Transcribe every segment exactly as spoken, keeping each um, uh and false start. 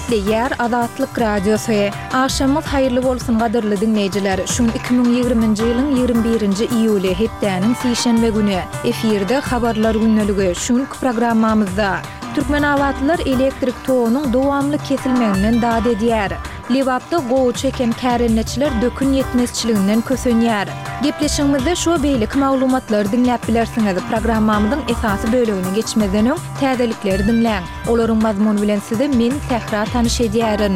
Hürmetli yer Azatlyk Radiosu. Akşamyz haýyrly bolsun gadyrly dinleýijiler. Şu iki bin ýygrymynjy ýylyň ýygrimi birinji iýuly hepdäniň seýşembe güni efirde habarlar günneligi şuňky programmamyzda Türkmen awatlylar elektrik togynyň dowamly kesilmeginden dad edýär. Liwapda gowy çeken kärenleçiler dökün yetmezçiliginden kösenýär. Gepleşigimizde şu beýlik maglumatlar dinläp bilersiňiz. Programmamyzyň esasy bölümine geçmeden öň täzelikleri dinläň. Olaryň mazmuny bilen size men Tehra tanyş edýärin.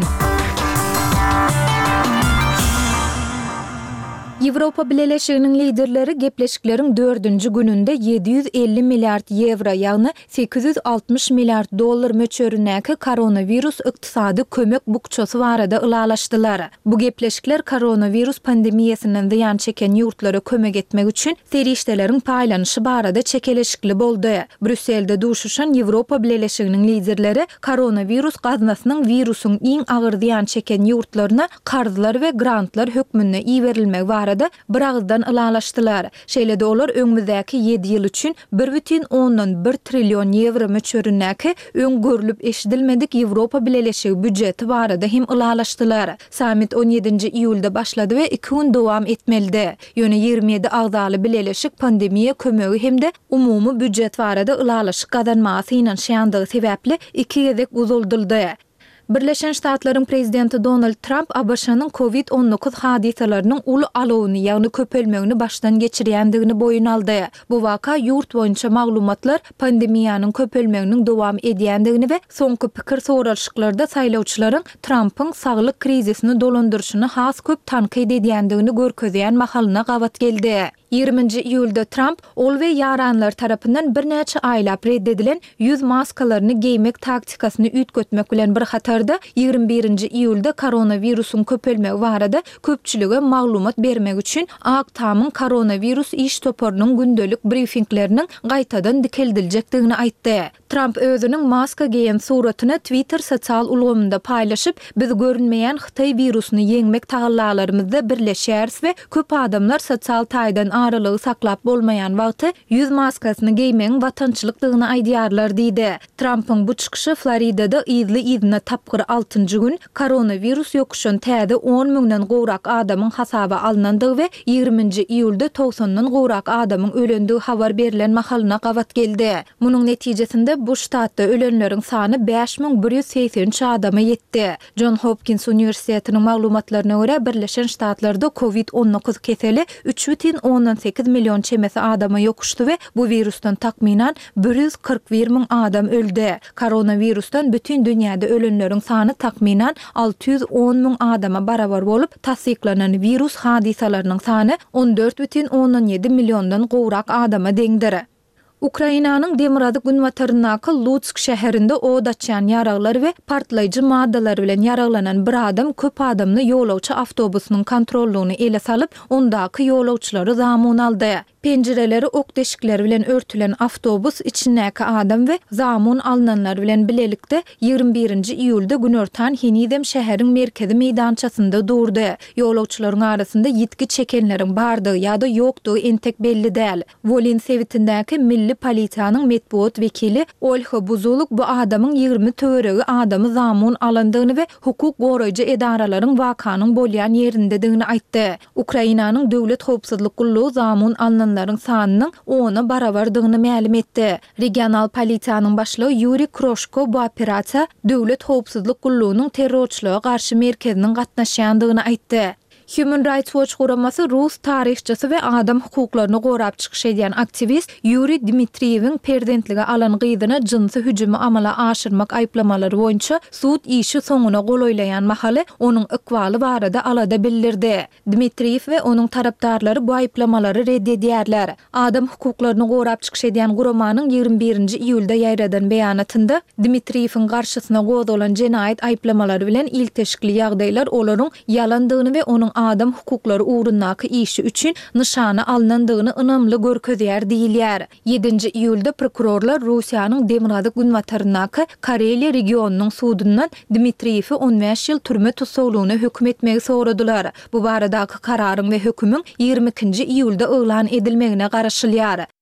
Ýewropa Birleşiginiň liderleri gepleşikleriň dördünji gününde ýedi ýüz elli milliard ýewro ýagny sekiz ýüz altmış milliard dollar möçöründäki koronavirus ykdysady kömek bukçasy barada ılalaşdylar. Bu gepleşikler koronavirus pandemiýasynyň ýan çeken ýurtlara kömek etmek üçin serişdeleriň paýlanyşy barada çekeleşikli boldy. Brüsselde duşuşan Ýewropa Birleşiginiň liderleri koronavirus gaznasynyň virusyň iň agyr ýan çeken ýurtlaryna karzylar we grantlar hökmünde iýerilmek barada bir agızdan ılalaşdylar. Şeýle-de olar öňümüzdäki ýedi ýyl üçin bir бүтүn ondan bir trillion ýewro möçöründäki öň görülip eşidilmedik Ýewropa Birleşigi büdjeti barada hem ılalaşdylar. Samit on ýedinji iýulda başlady we iki gün dowam etmeldi. Ýöne ýygrimi ýedi agdaly Birleşik pandemiýa kömegi hemde umumy büdjet barada ılalaşyk gazanmasy ýa-da şeýandygy sebäpli iki gezek uzuldyldy. Birleşen Ştatlaryň prezidenti Donald Trump A B Ş'nyň covid on dokuz hadisalarynyň uly alawyny ýagny köpelmegini başdan geçirýändigini boyun aldy. Bu waka ýurt boýunça maglumatlar pandemiýanyň köpelmeginiň dowam edýändigini we soňky pikir soraşyklarda saýlawçylaryň Trumpyň saglyk krizisini dolandyrşyny has köp tankyd edýändigini görkezýän mahalyna gawat geldi. ýygrimiňji iýulda Trump ol we ýaranlar tarapyndan bir näçe aýlap reddedilen ýüz maskalaryny giymek taktikasyny ütgötmek bilen bir hatarda ýygrimi birinji iýulda koronavirusyň köpelmegi barada köpçülige maglumat bermek üçin Aktamyň koronavirus iş toparynyň gündelik briefingleriniň gaýtadan dikeldilejekdigini aýtdy. Trump özüniň maska giyen suratyny Twitter sosial ulgamynda paýlaşyp, biz görünmeýän Hytaý virusyny ýeňmek tagallalarymyzda birleşýäris we köp adamlar sosial taýdan aralygy saklap bolmayan wagty ýüz maskasyny giymeň watançylykdygyny aýdýarlar diýdi. Trumpyň bu çykyşy Floridada ýyzly ýyzyna tapgyr altynjy gün koronavirus ýokuşan täze on miňden gowrak adamyň hasaba alynandygy we ýygrimiňji iýulda togsandan gowrak adamyň ölendigi habar berilen mahalyna gawat geldi. Munyň netijesinde bu ştatda ölenleriň sany beş miň bir ýüz seksen üç adama ýetdi. John Hopkins Üniversitetiniň maglumatlaryna görä Birleşen Ştatlarda covid on dokuz keseli üç бүтүn ondan sekiz million çemesi adama yokuştu ve bu virustan takminan bir ýüz kırk bir miň adam öldü. Koronavirustan bütün dünyada ölenlerin sany takminan altı ýüz on miň adama barabar bolup tasdiklanan virus hadisalarynyň sany on dört бүтүn ondan ýedi milliondan gowrak adama deňdir. Ukrainanyň Demirady günwatarynaky Lutsk şäherinde od açan ýaraglar we partlaýjy maddalar bilen ýaraglanan bir adam köp adamny ýolawçy awtobusynyň kontrollugyny ele salyp, ondaky ýolawçylary zamun aldy. Penjireleri ok deşikleri bilen örtülen avtobus içindäki adam we zamun alynanlar bilen bilelikde ýygrimi birinji iýulda günörtan Henidem şäheriň merkezi meýdançasynda durdy. Ýolawçylaryň arasynda ýitki çekenleriň bardygy ýa-da ýokdugy entek belli däl. Volyn sewitindäki milli polisiýanyň medbuat wekili Olha Buzuluk bu adamyň ýygrimi töweregi adamy zamun alandygyny we hukuk goraýjy edaralaryň wakanyň bolýan ýerindedigini aýtdy. Ukrainanyň döwlet howpsuzlyk gullugy zamun alınan laryn sanynyň ona barabardygyny ma'lum etdi. Regional polisiýanyň başlygy Yuri Kroshko bu operasiýa döwlet howpsuzlyk gullugynyň terrorçylyga garşy merkeziniň gatnaşýandygyny aýtdy. Human Rights Watch guramasy Rus tarihçisi we adam hukuklaryny gorap çykyş edýän aktivist Yuri Dmitriewiň prezidentligi alan gyzyna jynsy hüjümi amala aşyrmak aýplamalary boýunça sud işi soňuna golaýlaýan mahaly onuň ykbaly barada alada bildirdi. Dmitriew we onuň tarapdarlary bu aýplamalary reddedýärler. Adam hukuklaryny gorap çykyş edýän guramanyň ýygrimi birinji iýulda ýaýradan beýanatynda Dmitriewiň garşysyna gozalan jenaýat aýplamalary bilen ilteşikli ýagdaýlar olaryň ýalandygyny we onuň adam hukuklary uğrundaky işi üçin nişana alınandygyny ynamly görkezýär diýilýär. ýedinji iýulda prokurorlar Russiýanyň Demirady günwatarynaky Kareliýa regionunyň sudundan Dmitriewi on beş ýyl türme tutsaglygyna hökm etmegi soradylar. Bu baradaky kararyň we hökümüň ýygrimi ikinji iýulda elan edilmegine garaşylýar.